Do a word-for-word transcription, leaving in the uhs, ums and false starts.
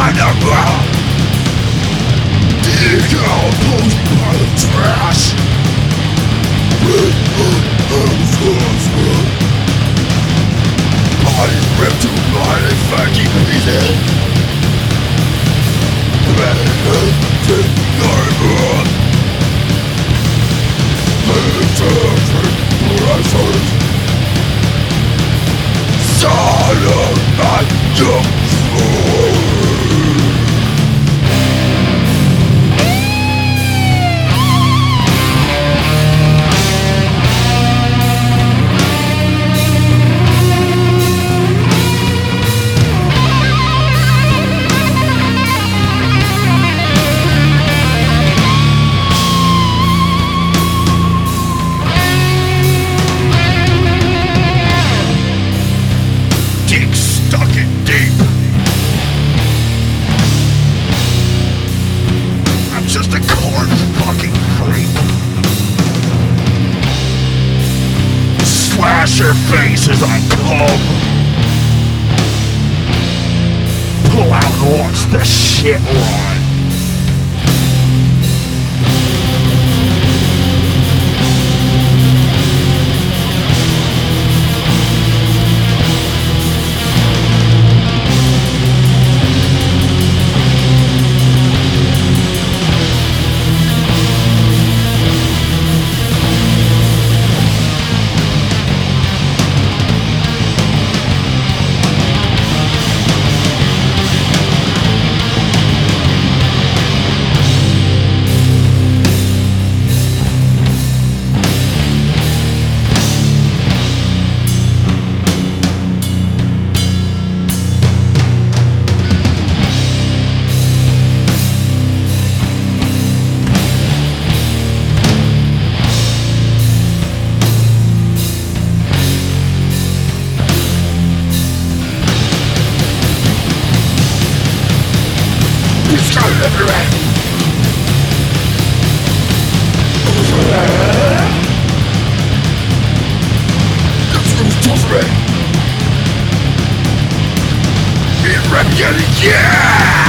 animal, decomposed by the trash. Bodies ripped to bloody fucking pieces. Silent and just a corpse fucking freak. Slash your face as I come. Pull out and watch the shit run. It's got it everywhere. This room's different. It's red, yeah!